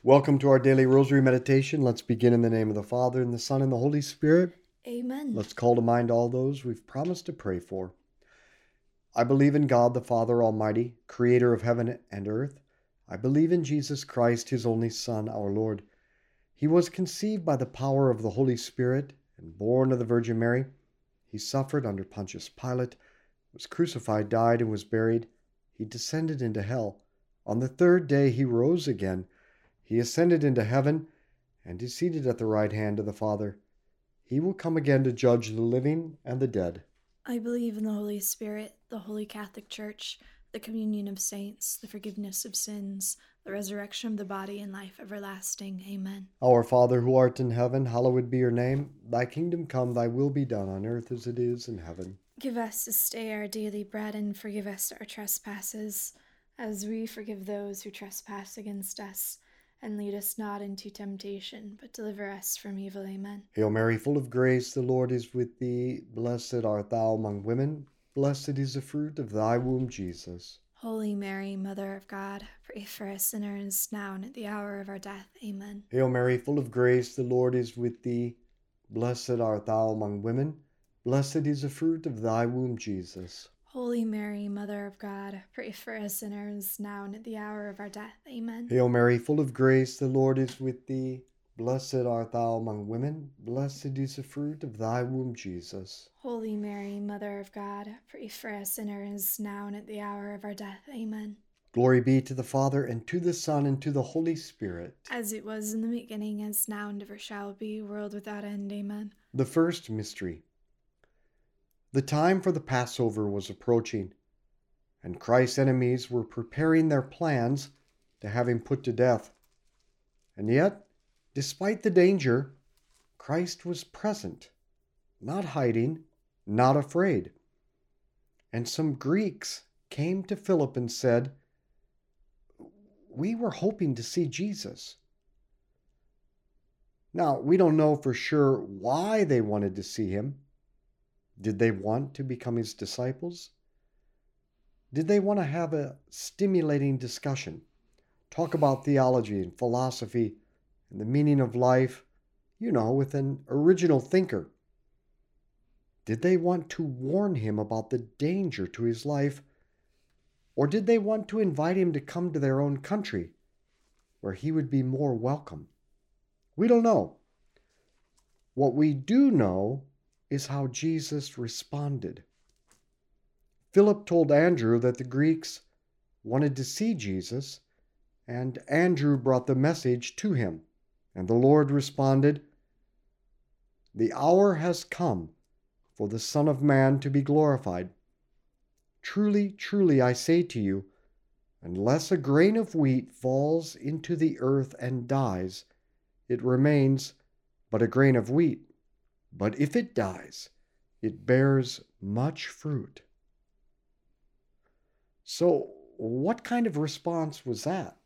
Welcome to our daily rosary meditation. Let's begin in the name of the Father, and the Son, and the Holy Spirit. Amen. Let's call to mind all those we've promised to pray for. I believe in God, the Father Almighty, creator of heaven and earth. I believe in Jesus Christ, his only Son, our Lord. He was conceived by the power of the Holy Spirit and born of the Virgin Mary. He suffered under Pontius Pilate, was crucified, died, and was buried. He descended into hell. On the third day he rose again. He ascended into heaven and is seated at the right hand of the Father. He will come again to judge the living and the dead. I believe in the Holy Spirit, the Holy Catholic Church, the communion of saints, the forgiveness of sins, the resurrection of the body, and life everlasting. Amen. Our Father who art in heaven, hallowed be your name. Thy kingdom come, thy will be done on earth as it is in heaven. Give us this day our daily bread, and forgive us our trespasses, as we forgive those who trespass against us. And lead us not into temptation, but deliver us from evil. Amen. Hail Mary, full of grace, the Lord is with thee. Blessed art thou among women. Blessed is the fruit of thy womb, Jesus. Holy Mary, Mother of God, pray for us sinners, now and at the hour of our death. Amen. Hail Mary, full of grace, the Lord is with thee. Blessed art thou among women. Blessed is the fruit of thy womb, Jesus. Holy Mary, Mother of God, pray for us sinners, now and at the hour of our death. Amen. Hail Mary, full of grace, the Lord is with thee. Blessed art thou among women. Blessed is the fruit of thy womb, Jesus. Holy Mary, Mother of God, pray for us sinners, now and at the hour of our death. Amen. Glory be to the Father, and to the Son, and to the Holy Spirit. As it was in the beginning, as now, and ever shall be, world without end. Amen. The first mystery. The time for the Passover was approaching, and Christ's enemies were preparing their plans to have him put to death. And yet, despite the danger, Christ was present, not hiding, not afraid. And some Greeks came to Philip and said, "We were hoping to see Jesus." Now, we don't know for sure why they wanted to see him. Did they want to become his disciples? Did they want to have a stimulating discussion, talk about theology and philosophy and the meaning of life, with an original thinker? Did they want to warn him about the danger to his life? Or did they want to invite him to come to their own country, where he would be more welcome? We don't know. What we do know is how Jesus responded. Philip told Andrew that the Greeks wanted to see Jesus, and Andrew brought the message to him. And the Lord responded, "The hour has come for the Son of Man to be glorified. Truly, truly, I say to you, unless a grain of wheat falls into the earth and dies, it remains but a grain of wheat. But if it dies, it bears much fruit." So, what kind of response was that?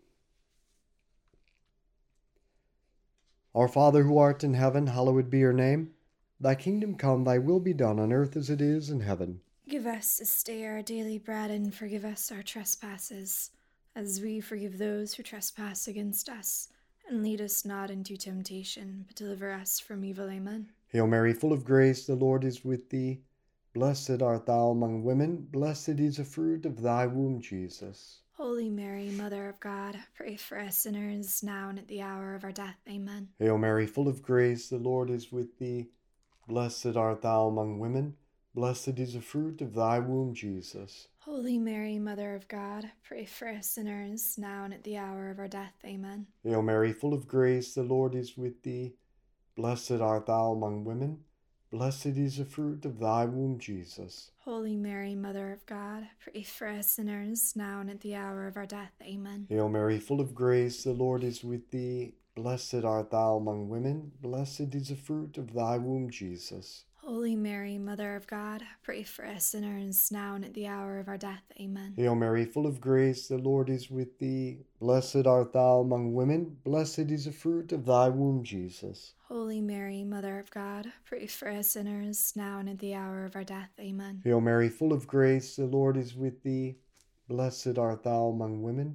Our Father who art in heaven, hallowed be your name. Thy kingdom come, thy will be done on earth as it is in heaven. Give us this day our daily bread, and forgive us our trespasses, as we forgive those who trespass against us. And lead us not into temptation, but deliver us from evil. Amen. Hail Mary, full of grace, the Lord is with thee. Blessed art thou among women. Blessed is the fruit of thy womb, Jesus. Holy Mary, Mother of God, pray for us sinners, now and at the hour of our death. Amen. Hail Mary, full of grace, the Lord is with thee. Blessed art thou among women. Blessed is the fruit of thy womb, Jesus. Holy Mary, Mother of God, pray for us sinners, now and at the hour of our death. Amen. Hail Mary, full of grace, the Lord is with thee. Blessed art thou among women. Blessed is the fruit of thy womb, Jesus. Holy Mary, Mother of God, pray for us sinners, now and at the hour of our death. Amen. Hail Mary, full of grace, the Lord is with thee. Blessed art thou among women. Blessed is the fruit of thy womb, Jesus. Holy Mary, Mother of God, pray for us sinners, now and at the hour of our death. Amen. Hail Mary, full of grace, the Lord is with thee. Blessed art thou among women. Blessed is the fruit of thy womb, Jesus. Holy Mary, Mother of God, pray for us sinners, now and at the hour of our death. Amen. Hail Mary, full of grace, the Lord is with thee. Blessed art thou among women.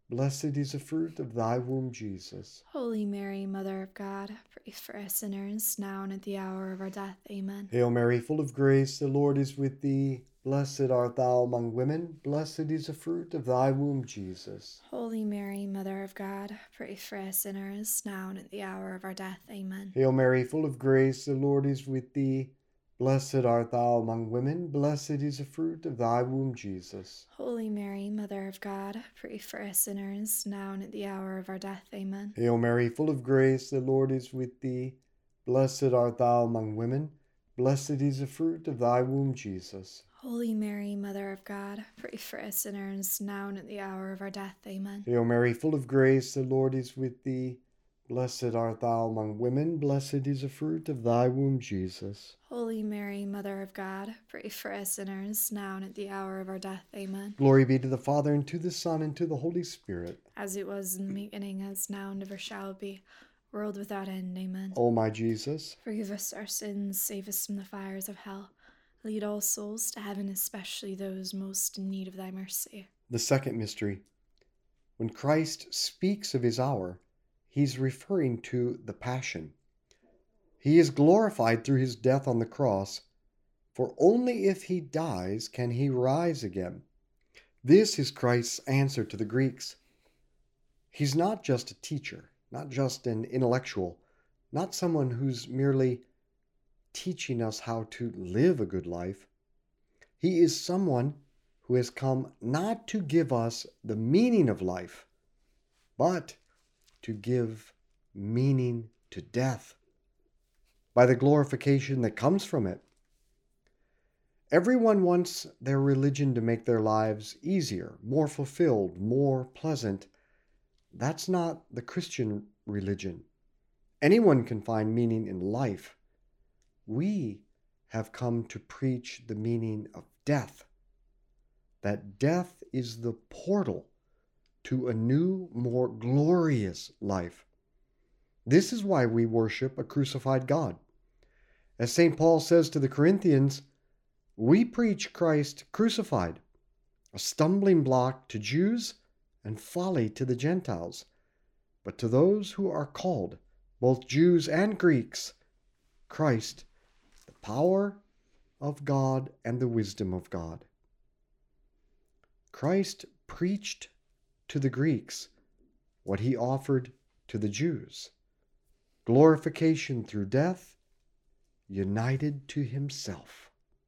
blessed is the fruit of thy womb, Jesus. Holy Mary, Mother of God, pray for us sinners, now and at the hour of our death. Amen. Hail Mary, full of grace, the Lord is with thee. Blessed art thou among women, blessed is the fruit of thy womb, Jesus. Holy Mary, Mother of God, pray for us sinners, now and at the hour of our death. Amen. Hail Mary, full of grace, the Lord is with thee. Blessed art thou among women, blessed is the fruit of thy womb, Jesus. Holy Mary, Mother of God, pray for us sinners, now and at the hour of our death. Amen. Hail Mary, full of grace, the Lord is with thee. Blessed art thou among women, blessed is the fruit of thy womb, Jesus. Holy Mary, Mother of God, pray for us sinners, now and at the hour of our death. Amen. Hail Mary, full of grace, the Lord is with thee. Blessed art thou among women, blessed is the fruit of thy womb, Jesus. Holy Mary, Mother of God, pray for us sinners, now and at the hour of our death. Amen. Glory be to the Father, and to the Son, and to the Holy Spirit. As it was in the beginning, as now, and ever shall be, world without end. Amen. O my Jesus, Forgive us our sins, save us from the fires of hell. Lead all souls to heaven, especially those most in need of thy mercy. the second mystery. When Christ speaks of his hour, he's referring to the Passion. He is glorified through his death on the cross, for only if he dies can he rise again. This is Christ's answer to the Greeks. He's not just a teacher, not just an intellectual, not someone who's merely teaching us how to live a good life. He is someone who has come not to give us the meaning of life, but to give meaning to death by the glorification that comes from it. Everyone wants their religion to make their lives easier, more fulfilled, more pleasant. That's not the Christian religion. Anyone can find meaning in life. We have come to preach the meaning of death, that death is the portal to a new, more glorious life. This is why we worship a crucified God. As St. Paul says to the Corinthians, we preach Christ crucified, a stumbling block to Jews and folly to the Gentiles. But to those who are called, both Jews and Greeks, Christ, the power of God and the wisdom of God. Christ preached to the Greeks what he offered to the Jews: glorification through death, united to himself.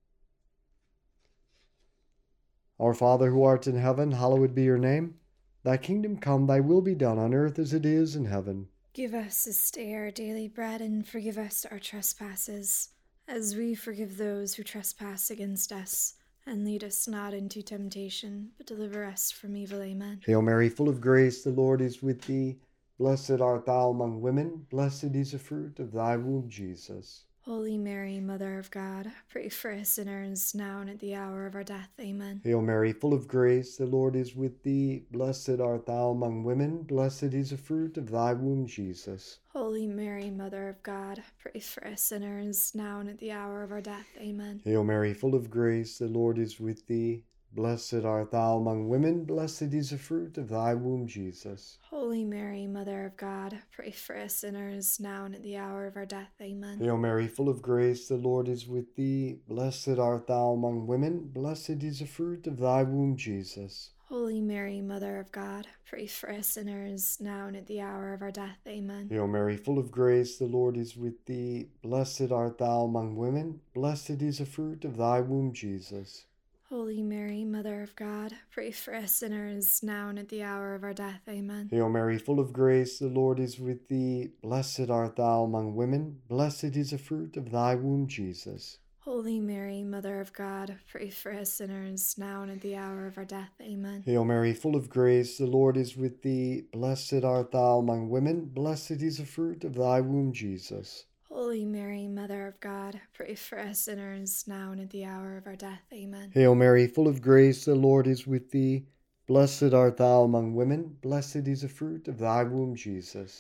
Our Father who art in heaven, hallowed be your name. Thy kingdom come, thy will be done on earth as it is in heaven. Give us this day our daily bread, and forgive us our trespasses, as we forgive those who trespass against us. And lead us not into temptation, but deliver us from evil. Amen. Hail Mary, full of grace, the Lord is with thee. Blessed art thou among women, blessed is the fruit of thy womb, Jesus. Holy Mary, Mother of God, pray for us sinners, now and at the hour of our death. Amen. Hail Mary, full of grace, the Lord is with thee. Blessed art thou among women, blessed is the fruit of thy womb, Jesus. Holy Mary, Mother of God, pray for us sinners, now and at the hour of our death. Amen. Hail Mary, full of grace, the Lord is with thee. Blessed art thou among women, blessed is the fruit of thy womb, Jesus. Holy Mary, Mother of God, pray for us sinners, now and at the hour of our death. Amen. Hail Mary, full of grace, the Lord is with thee. Blessed art thou among women, blessed is the fruit of thy womb, Jesus. Holy Mary, Mother of God, pray for us sinners, now and at the hour of our death. Amen. Hail Mary, full of grace, the Lord is with thee. Blessed art thou among women, blessed is the fruit of thy womb, Jesus. Holy Mary, Mother of God, pray for us sinners, now and at the hour of our death. Amen. Hail Mary, full of grace, the Lord is with thee. Blessed art thou among women, blessed is the fruit of thy womb, Jesus. Holy Mary, Mother of God, pray for us sinners, now and at the hour of our death. Amen. Hail Mary, full of grace, the Lord is with thee. Blessed art thou among women, blessed is the fruit of thy womb, Jesus. Holy Mary, Mother of God, pray for us sinners, now and at the hour of our death. Amen. Hail Mary, full of grace, the Lord is with thee. Blessed art thou among women, blessed is the fruit of thy womb, Jesus.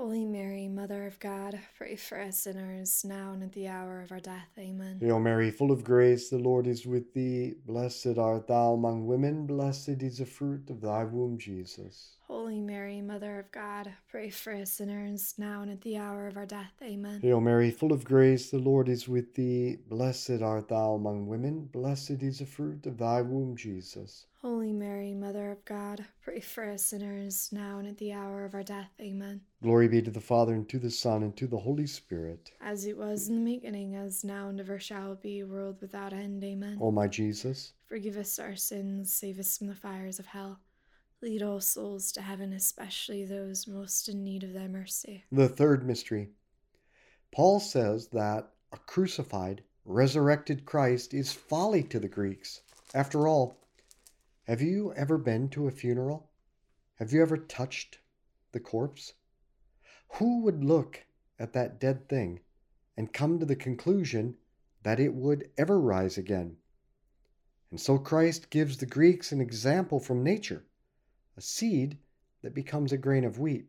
Holy Mary, Mother of God, pray for us sinners, now and at the hour of our death. Amen. Hail Mary, full of grace, the Lord is with thee. Blessed art thou among women, blessed is the fruit of thy womb, Jesus. Holy Mary, Mother of God, pray for us sinners, now and at the hour of our death. Amen. Hail Mary, full of grace, the Lord is with thee. Blessed art thou among women, blessed is the fruit of thy womb, Jesus. Holy Mary, Mother of God, pray for us sinners, now and at the hour of our death. Amen. Glory be to the Father, and to the Son, and to the Holy Spirit. As it was in the beginning, as now and ever shall be, world without end. Amen. O my Jesus, forgive us our sins, save us from the fires of hell. Lead all souls to heaven, especially those most in need of thy mercy. the third mystery. Paul says that a crucified, resurrected Christ is folly to the Greeks. After all, have you ever been to a funeral? Have you ever touched the corpse? Who would look at that dead thing and come to the conclusion that it would ever rise again? And so Christ gives the Greeks an example from nature, a seed that becomes a grain of wheat.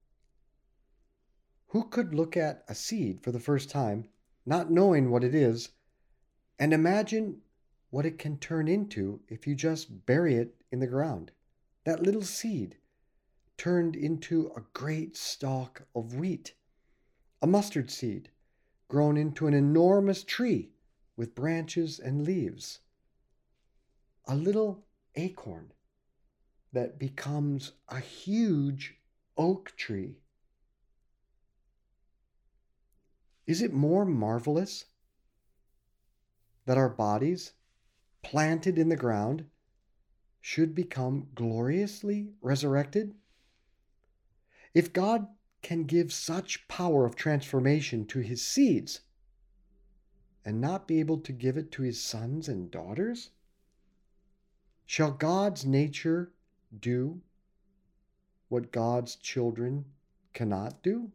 Who could look at a seed for the first time, not knowing what it is, and imagine what it can turn into if you just bury it in the ground? That little seed turned into a great stalk of wheat, a mustard seed grown into an enormous tree with branches and leaves, a little acorn that becomes a huge oak tree. Is it more marvelous that our bodies, planted in the ground, should become gloriously resurrected? If God can give such power of transformation to his seeds and not be able to give it to his sons and daughters, shall God's nature do what God's children cannot do?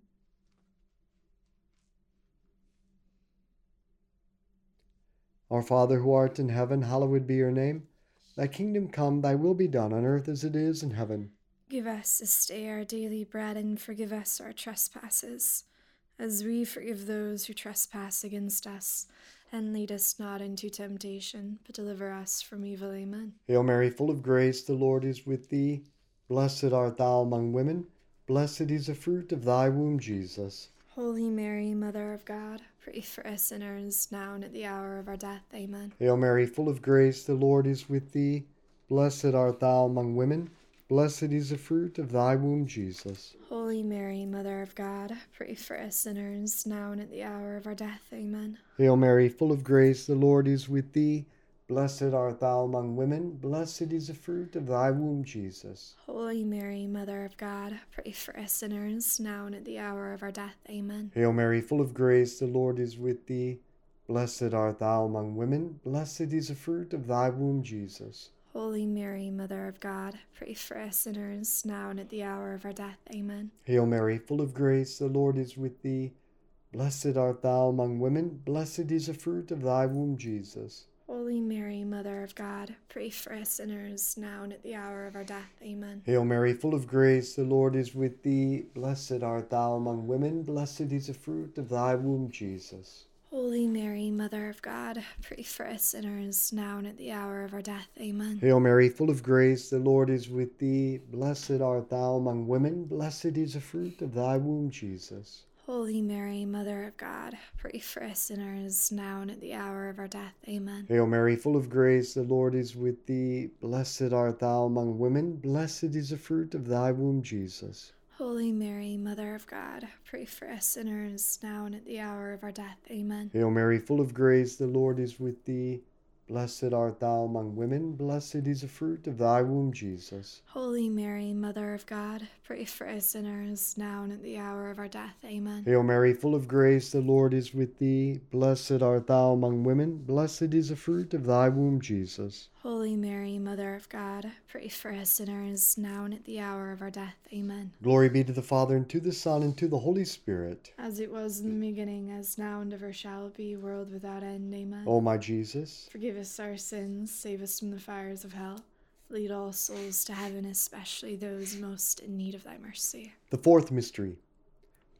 Our Father who art in heaven, hallowed be your name. Thy kingdom come, thy will be done on earth as it is in heaven. Give us this day our daily bread, and forgive us our trespasses, as we forgive those who trespass against us. And lead us not into temptation, but deliver us from evil. Amen. Hail Mary, full of grace, the Lord is with thee. Blessed art thou among women, blessed is the fruit of thy womb, Jesus. Holy Mary, Mother of God, pray for us sinners, now and at the hour of our death. Amen. Hail Mary, full of grace, the Lord is with thee. Blessed art thou among women, blessed is the fruit of thy womb, Jesus. Holy Mary, Mother of God, pray for us sinners, now and at the hour of our death. Amen. Hail Mary, full of grace, the Lord is with thee. Blessed art thou among women, blessed is the fruit of thy womb, Jesus. Holy Mary, Mother of God, pray for us sinners, now and at the hour of our death. Amen. Hail Mary, full of grace, the Lord is with thee. Blessed art thou among women, blessed is the fruit of thy womb, Jesus. Holy Mary, Mother of God, pray for us sinners, now and at the hour of our death. Amen. Hail Mary, full of grace, the Lord is with thee. Blessed art thou among women, blessed is the fruit of thy womb, Jesus. Holy Mary, Mother of God, pray for us sinners, now and at the hour of our death. Amen. Hail Mary, full of grace, the Lord is with thee. Blessed art thou among women, blessed is the fruit of thy womb, Jesus. Holy Mary, Mother of God, pray for us sinners, now and at the hour of our death. Amen. Hail Mary, full of grace, the Lord is with thee. Blessed art thou among women, blessed is the fruit of thy womb, Jesus. Holy Mary, Mother of God, pray for us sinners, now and at the hour of our death. Amen. Hail Mary, full of grace, the Lord is with thee. Blessed art thou among women, blessed is the fruit of thy womb, Jesus. Holy Mary, Mother of God, pray for us sinners, now and at the hour of our death. Amen. Hail Mary, full of grace, the Lord is with thee. Blessed art thou among women, blessed is the fruit of thy womb, Jesus. Holy Mary, Mother of God, pray for us sinners, now and at the hour of our death. Amen. Hail Mary, full of grace, the Lord is with thee. Blessed art thou among women, blessed is the fruit of thy womb, Jesus. Holy Mary, Mother of God, pray for us sinners, now and at the hour of our death. Amen. Glory be to the Father, and to the Son, and to the Holy Spirit. As it was in the beginning, as now and ever shall be, world without end. Amen. O my Jesus, forgive us our sins, save us from the fires of hell. Lead all souls to heaven, especially those most in need of thy mercy. the fourth mystery.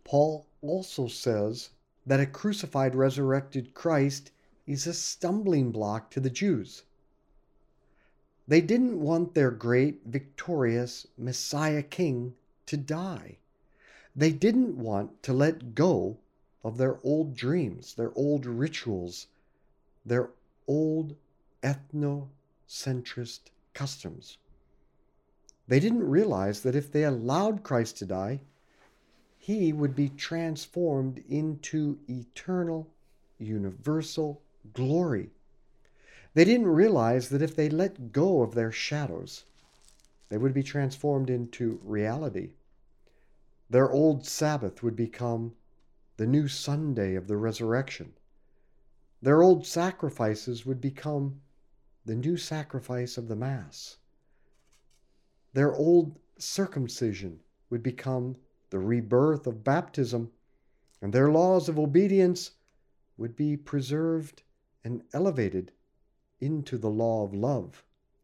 Paul also says that a crucified, resurrected Christ is a stumbling block to the Jews. They didn't want their great, victorious Messiah King to die. They didn't want to let go of their old dreams, their old rituals, their old ethnocentrist customs. They didn't realize that if they allowed Christ to die, he would be transformed into eternal, universal glory. They didn't realize that if they let go of their shadows, they would be transformed into reality. Their old Sabbath would become the new Sunday of the resurrection. Their old sacrifices would become the new sacrifice of the Mass. Their old circumcision would become the rebirth of baptism, and their laws of obedience would be preserved and elevated into the law of love.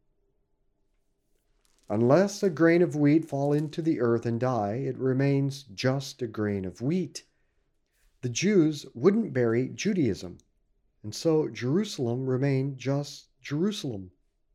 Unless a grain of wheat fall into the earth and die, it remains just a grain of wheat. The Jews wouldn't bury Judaism, and so Jerusalem remained just Jerusalem.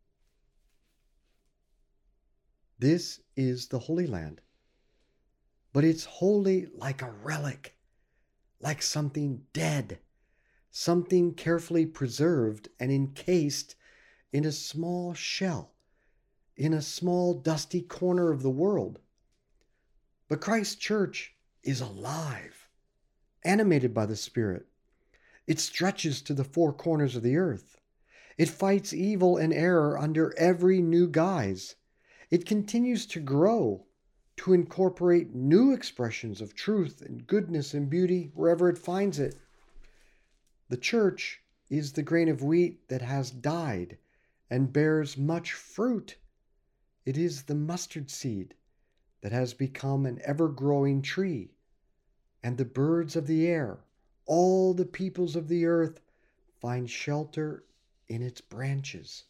This is the Holy Land, but it's holy like a relic, like something dead, something carefully preserved and encased in a small shell, in a small dusty corner of the world. But Christ's church is alive, animated by the Spirit. It stretches to the four corners of the earth. It fights evil and error under every new guise. It continues to grow, to incorporate new expressions of truth and goodness and beauty wherever it finds it. The church is the grain of wheat that has died and bears much fruit. It is the mustard seed that has become an ever-growing tree, and the birds of the air, all the peoples of the earth, find shelter in its branches.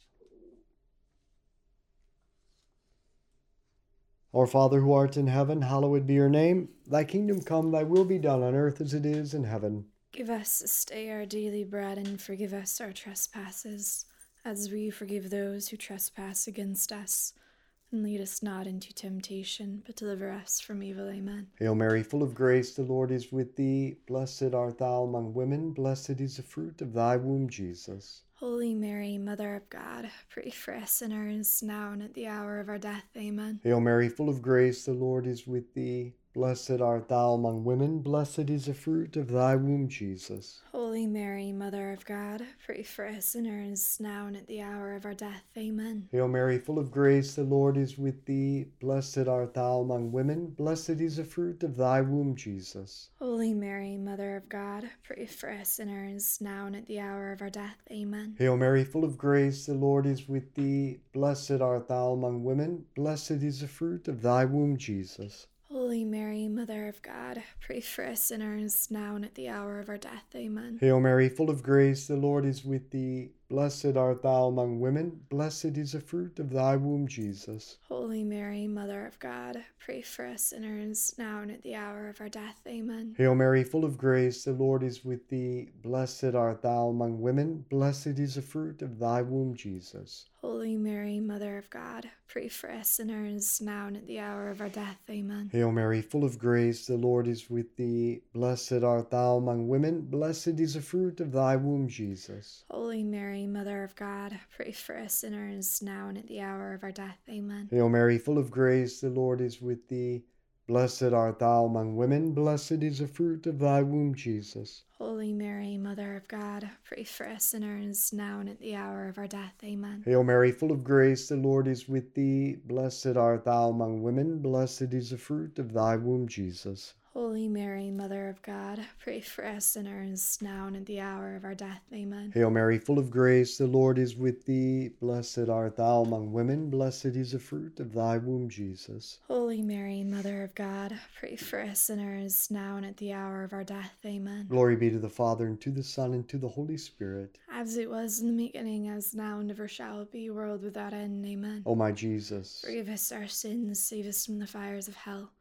Our Father who art in heaven, hallowed be your name. Thy kingdom come, thy will be done on earth as it is in heaven. Give us this day our daily bread, and forgive us our trespasses, as we forgive those who trespass against us. And lead us not into temptation, but deliver us from evil. Amen. Hail Mary, full of grace, the Lord is with thee. Blessed art thou among women, blessed is the fruit of thy womb, Jesus. Holy Mary, Mother of God, pray for us sinners, now and at the hour of our death. Amen. Hail Mary, full of grace, the Lord is with thee. Blessed art thou among women, blessed is the fruit of thy womb, Jesus. Holy Mary, Mother of God, pray for us sinners, now and at the hour of our death. Amen. Hail Mary, full of grace, the Lord is with thee. Blessed art thou among women, blessed is the fruit of thy womb, Jesus. Holy Mary, Mother of God, pray for us sinners, now and at the hour of our death. Amen. Hail Mary, full of grace, the Lord is with thee. Blessed art thou among women, blessed is the fruit of thy womb, Jesus. Holy Mary, Mother of God, pray for us sinners, now and at the hour of our death. Amen. Hail Mary, full of grace, the Lord is with thee. Blessed art thou among women, blessed is the fruit of thy womb, Jesus. Holy Mary, Mother of God, pray for us sinners, now and at the hour of our death. Amen. Hail Mary, full of grace, the Lord is with thee. Blessed art thou among women, blessed is the fruit of thy womb, Jesus. Holy Mary, Mother of God, pray for us sinners, now and at the hour of our death. Amen. Hail Mary, full of grace, the Lord is with thee. Blessed art thou among women, blessed is the fruit of thy womb, Jesus. Holy Mary, Mother of God, pray for us sinners, now and at the hour of our death. Amen. Hail Mary, full of grace, the Lord is with thee. Blessed art thou among women, blessed is the fruit of thy womb, Jesus. Holy Mary, Mother of God, pray for us sinners, now and at the hour of our death. Amen. Hail Mary, full of grace, the Lord is with thee. Blessed art thou among women, blessed is the fruit of thy womb, Jesus. Holy Mary, Mother of God, pray for us sinners, now and at the hour of our death. Amen. Hail Mary, full of grace, the Lord is with thee. Blessed art thou among women, blessed is the fruit of thy womb, Jesus. Holy Mary, Mother of God, pray for us sinners, now and at the hour of our death. Amen. Glory be to the Father, and to the Son, and to the Holy Spirit. As it was in the beginning, as now, and ever shall be, world without end. Amen. O my Jesus, Forgive us our sins, save us from the fires of hell.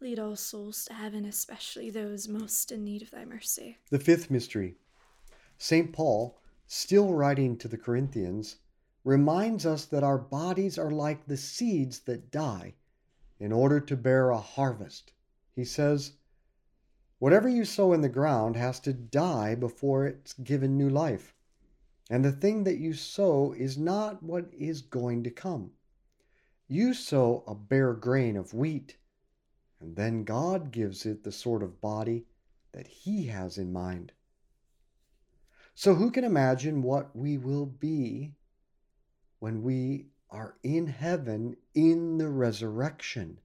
Lead all souls to heaven, especially those most in need of thy mercy. The fifth mystery. St. Paul, still writing to the Corinthians, reminds us that our bodies are like the seeds that die in order to bear a harvest. He says, whatever you sow in the ground has to die before it's given new life. And the thing that you sow is not what is going to come. You sow a bare grain of wheat, and then God gives it the sort of body that He has in mind. So who can imagine what we will be when we are in heaven in the resurrection?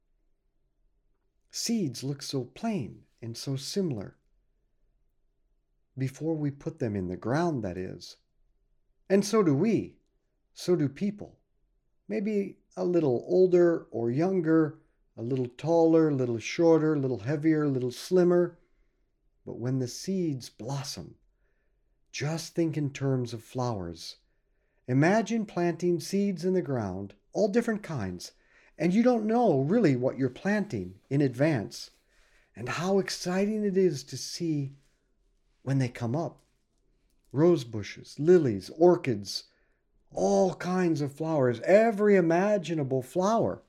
Seeds look so plain and so similar before we put them in the ground, that is. And so do we. So do people. Maybe a little older or younger, a little taller, a little shorter, a little heavier, a little slimmer. But when the seeds blossom, just think in terms of flowers. Imagine planting seeds in the ground, all different kinds, and you don't know really what you're planting in advance, and how exciting it is to see when they come up. Rose bushes, lilies, orchids, all kinds of flowers, every imaginable flower.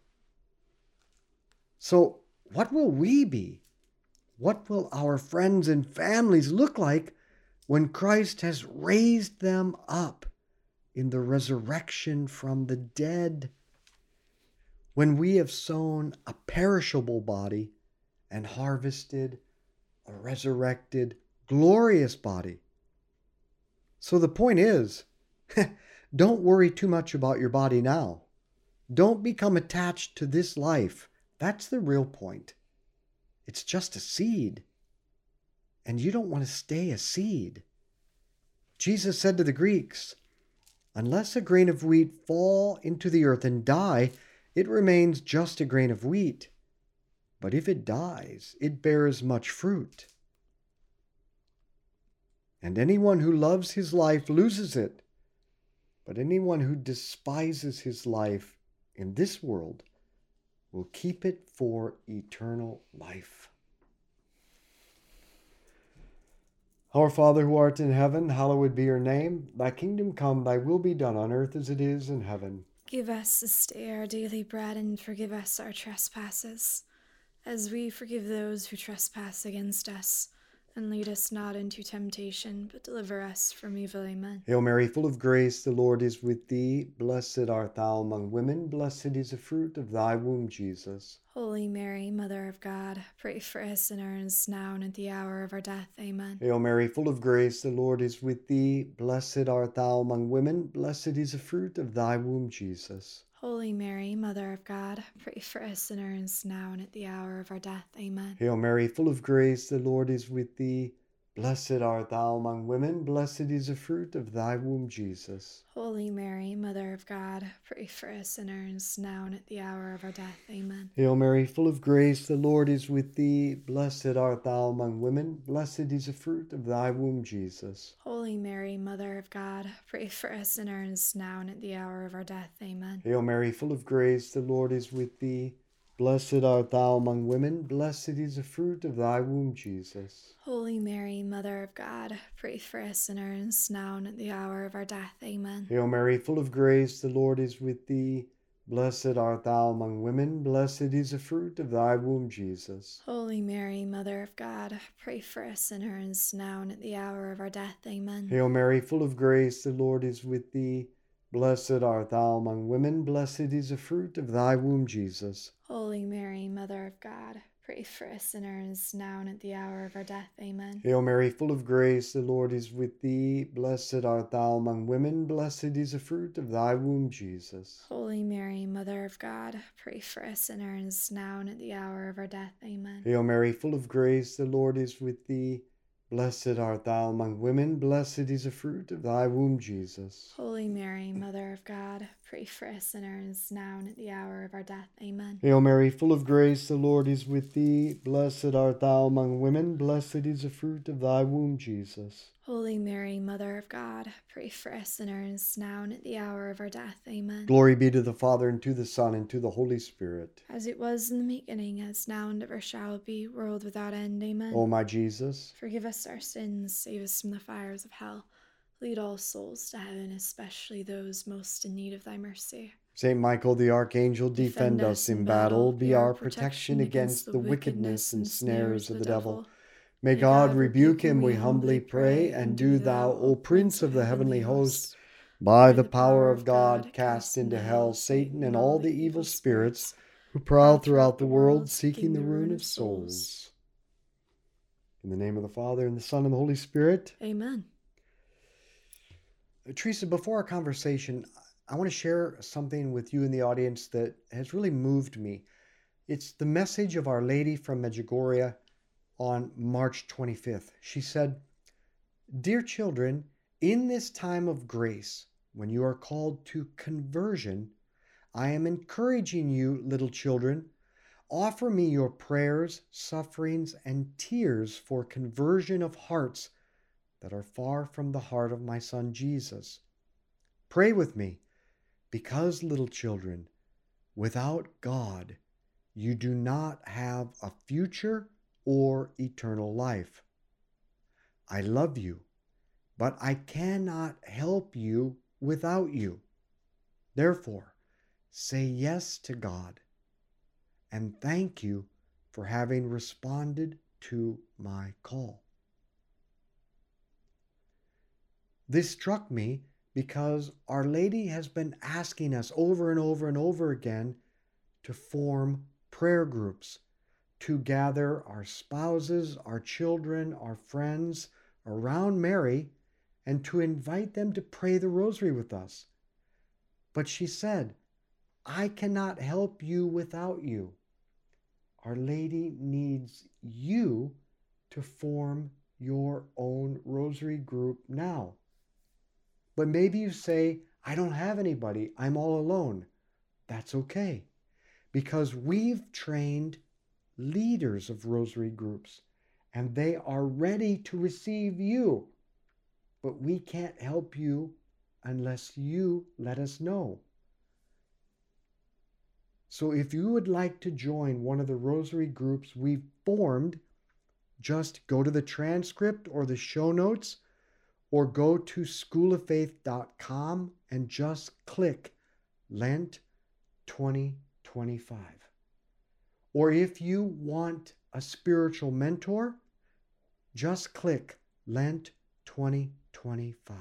So what will we be? What will our friends and families look like when Christ has raised them up in the resurrection from the dead? When we have sown a perishable body and harvested a resurrected, glorious body. So the point is, don't worry too much about your body now. Don't become attached to this life. That's the real point. It's just a seed. And you don't want to stay a seed. Jesus said to the Greeks, unless a grain of wheat fall into the earth and die, it remains just a grain of wheat. But if it dies, it bears much fruit. And anyone who loves his life loses it. But anyone who despises his life in this world will keep it for eternal life. Our Father who art in heaven, hallowed be your name. Thy kingdom come, thy will be done on earth as it is in heaven. Give us this day our daily bread, and forgive us our trespasses, as we forgive those who trespass against us. And lead us not into temptation, but deliver us from evil. Amen. Hail Mary, full of grace, the Lord is with thee. Blessed art thou among women. Blessed is the fruit of thy womb, Jesus. Holy Mary, Mother of God, pray for us sinners, now and at the hour of our death. Amen. Hail Mary, full of grace, the Lord is with thee. Blessed art thou among women. Blessed is the fruit of thy womb, Jesus. Holy Mary, Mother of God, pray for us sinners, now and at the hour of our death. Amen. Hail Mary, full of grace, the Lord is with thee. Blessed art thou among women. Blessed is the fruit of thy womb, Jesus. Holy Mary, Mother of God, pray for us sinners, now and at the hour of our death. Amen. Hail Mary, full of grace, the Lord is with thee. Blessed art thou among women. Blessed is the fruit of thy womb, Jesus. Holy Mary, Mother of God, pray for us sinners, now and at the hour of our death. Amen. Hail Mary, full of grace, the Lord is with thee. Blessed art thou among women. Blessed is the fruit of thy womb, Jesus. Holy Mary, Mother of God, pray for us sinners, now and at the hour of our death. Amen. Hail Mary, full of grace, the Lord is with thee. Blessed art thou among women. Blessed is the fruit of thy womb, Jesus. Holy Mary, Mother of God, pray for us sinners, now and at the hour of our death. Amen. Hail Mary, full of grace, the Lord is with thee. Blessed art thou among women. Blessed is the fruit of thy womb, Jesus. Holy Mary, Mother of God, pray for us sinners, now and at the hour of our death. Amen. Hail Mary, full of grace, the Lord is with thee. Blessed art thou among women. Blessed is the fruit of thy womb, Jesus. Holy Mary, Mother of God, pray for us sinners, now and at the hour of our death. Amen. Hail Mary, full of grace, the Lord is with thee. Blessed art thou among women, blessed is the fruit of thy womb, Jesus. Holy Mary, Mother of God, pray for us sinners, now and at the hour of our death. Amen. Hail Mary, full of grace, the Lord is with thee. Blessed art thou among women, blessed is the fruit of thy womb, Jesus. Holy Mary, Mother of God, pray for us sinners, now and at the hour of our death. Amen. Glory be to the Father, and to the Son, and to the Holy Spirit. As it was in the beginning, as now and ever shall be, world without end. Amen. O my Jesus, forgive us our sins, save us from the fires of hell. Lead all souls to heaven, especially those most in need of thy mercy. Saint Michael the Archangel, defend us in battle. Be our protection against the wickedness and snares of the devil. May God rebuke him, we humbly pray, and do thou, O Prince of the heavenly host, by the power of God, cast into hell Satan and all the evil spirits who prowl throughout the world, seeking the ruin of souls. In the name of the Father, and the Son, and the Holy Spirit. Amen. Teresa, before our conversation, I want to share something with you in the audience that has really moved me. It's the message of Our Lady from Medjugorje on March 25th. She said, "Dear children, in this time of grace, when you are called to conversion, I am encouraging you, little children, offer me your prayers, sufferings, and tears for conversion of hearts that are far from the heart of my Son Jesus. Pray with me, because, little children, without God, you do not have a future or eternal life. I love you, but I cannot help you without you. Therefore, say yes to God, and thank you for having responded to my call." This struck me because Our Lady has been asking us over and over and over again to form prayer groups, to gather our spouses, our children, our friends around Mary, and to invite them to pray the rosary with us. But she said, I cannot help you without you. Our Lady needs you to form your own rosary group now. But maybe you say, I don't have anybody, I'm all alone. That's okay, because we've trained leaders of rosary groups, and they are ready to receive you. But we can't help you unless you let us know. So if you would like to join one of the rosary groups we've formed, just go to the transcript or the show notes, or go to schooloffaith.com and just click Lent 2025. Or if you want a spiritual mentor, just click Lent 2025.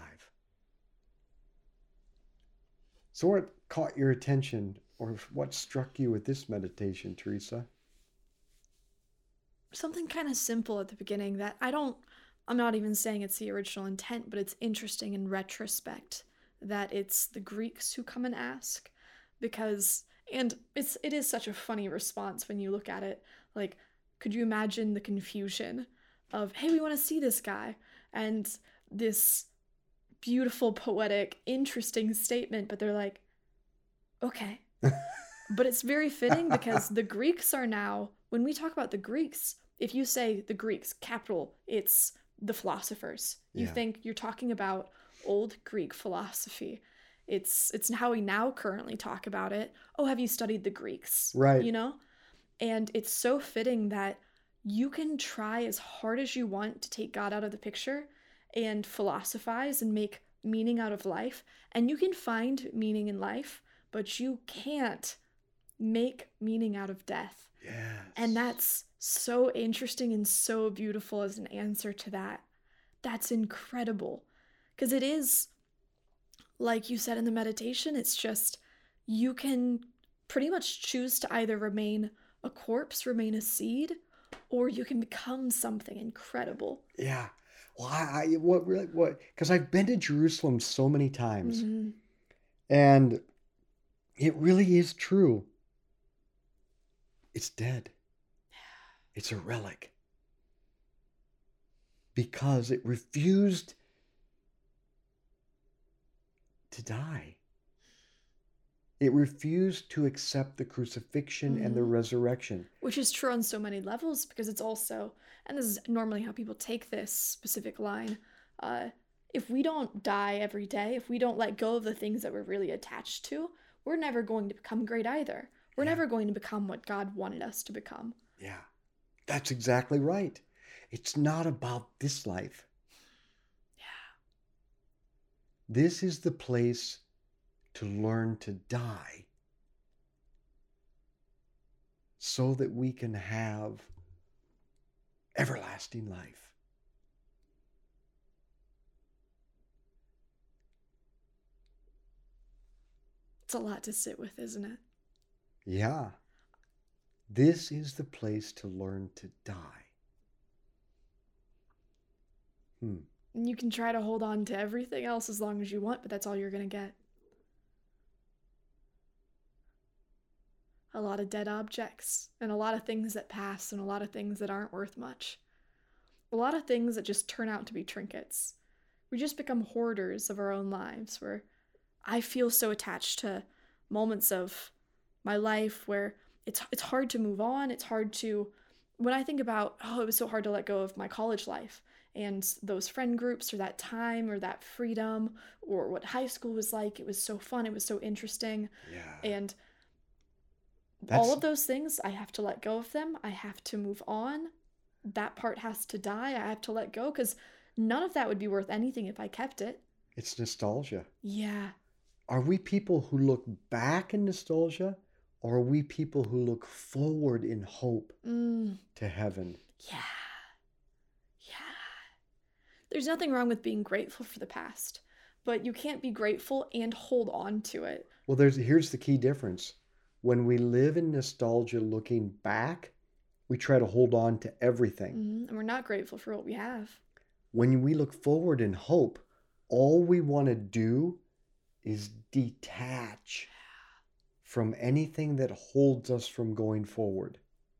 So what caught your attention, or what struck you with this meditation, Teresa? Something kind of simple at the beginning that I'm not even saying it's the original intent, but it's interesting in retrospect that it's the Greeks who come and ask, because, and it is such a funny response when you look at it. Like, could you imagine the confusion of, hey, we want to see this guy, and this beautiful, poetic, interesting statement, but they're like, okay. But it's very fitting because the Greeks are now, when we talk about the Greeks, if you say the Greeks, capital, it's the philosophers. You think you're talking about old Greek philosophy. It's how we now currently talk about it. Oh, have you studied the Greeks? Right. You know? And it's so fitting that you can try as hard as you want to take God out of the picture and philosophize and make meaning out of life. And you can find meaning in life, but you can't make meaning out of death. Yes. And that's so interesting and so beautiful as an answer to that. That's incredible. Because it is, like you said in the meditation, it's just, you can pretty much choose to either remain a corpse, remain a seed, or you can become something incredible. Yeah. Well, because I've been to Jerusalem so many times, Mm-hmm. and it really is true. It's dead. It's a relic. because it refused to die. It refused to accept the crucifixion and the resurrection. Which is true on so many levels, because it's also, and this is normally how people take this specific line, if we don't die every day, if we don't let go of the things that we're really attached to, we're never going to become great either. We're never going to become what God wanted us to become. Yeah, that's exactly right. It's not about this life. Yeah. This is the place to learn to die so that we can have everlasting life. It's a lot to sit with, isn't it? Yeah. This is the place to learn to die. And you can try to hold on to everything else as long as you want, but that's all you're going to get. A lot of dead objects, and a lot of things that pass, and a lot of things that aren't worth much. A lot of things that just turn out to be trinkets. We just become hoarders of our own lives, where I feel so attached to moments of my life where it's hard to move on. It's hard to, when I think about, it was so hard to let go of my college life and those friend groups, or that time, or that freedom, or what high school was like. It was so fun. It was so interesting. Yeah. And all of those things, I have to let go of them. I have to move on. That part has to die. I have to let go, because none of that would be worth anything if I kept it. It's nostalgia. Yeah. Are we people who look back in nostalgia, or are we people who look forward in hope to heaven? Yeah. Yeah. There's nothing wrong with being grateful for the past, but you can't be grateful and hold on to it. Well, here's the key difference. When we live in nostalgia looking back, we try to hold on to everything. And we're not grateful for what we have. When we look forward in hope, all we want to do is detach from anything that holds us from going forward.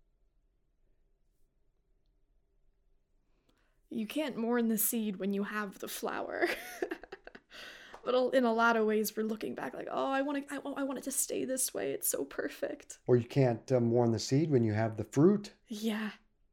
You can't mourn the seed when you have the flower. But in a lot of ways, we're looking back like, I want it to stay this way. It's so perfect. Or you can't mourn the seed when you have the fruit. Yeah.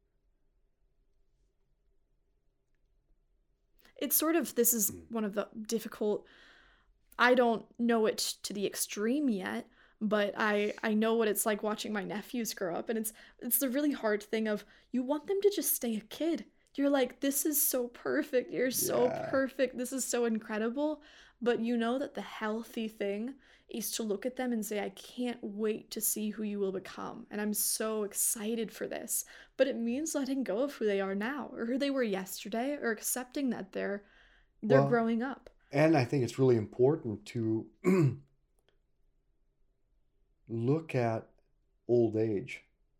It's sort of, this is one of the difficult, I don't know it to the extreme yet, but I know what it's like watching my nephews grow up. And it's the really hard thing of, you want them to just stay a kid. You're like, this is so perfect. You're so perfect. This is so incredible. But you know that the healthy thing is to look at them and say, I can't wait to see who you will become. And I'm so excited for this. But it means letting go of who they are now, or who they were yesterday, or accepting that they're growing up. And I think it's really important to look at old age.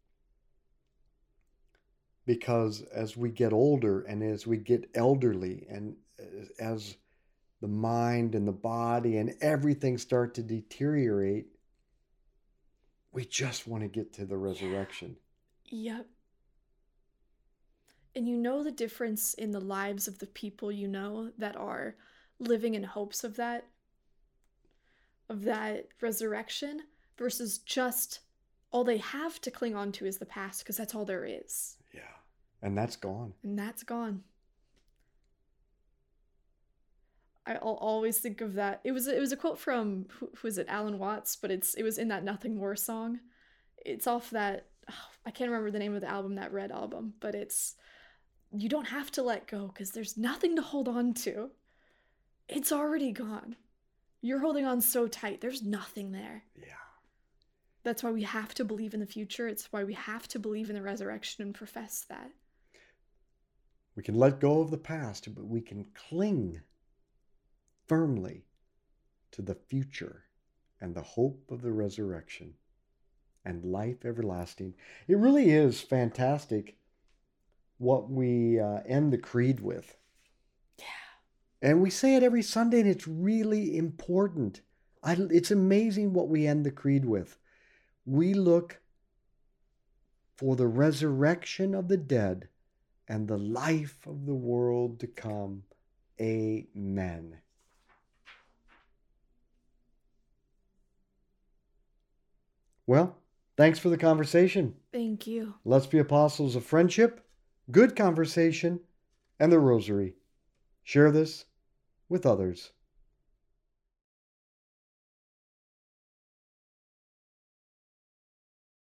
Because as we get older and as we get elderly, and as the mind and the body and everything start to deteriorate, we just want to get to the resurrection. Yep. And you know the difference in the lives of the people you know that are living in hopes of that resurrection, versus just all they have to cling on to is the past, because that's all there is. Yeah. And that's gone. And that's gone. I'll always think of that. It was a quote from, who is it, Alan Watts, but it was in that Nothing More song. It's off that, I can't remember the name of the album, that Red album, but it's, you don't have to let go, because there's nothing to hold on to. It's already gone. You're holding on so tight. There's nothing there. Yeah. That's why we have to believe in the future. It's why we have to believe in the resurrection and profess that. We can let go of the past, but we can cling firmly to the future and the hope of the resurrection and life everlasting. It really is fantastic what we end the creed with. Yeah. And we say it every Sunday, and it's really important. It's amazing what we end the creed with. We look for the resurrection of the dead and the life of the world to come. Amen. Well, thanks for the conversation. Thank you. Let's be apostles of friendship, good conversation, and the rosary. Share this with others.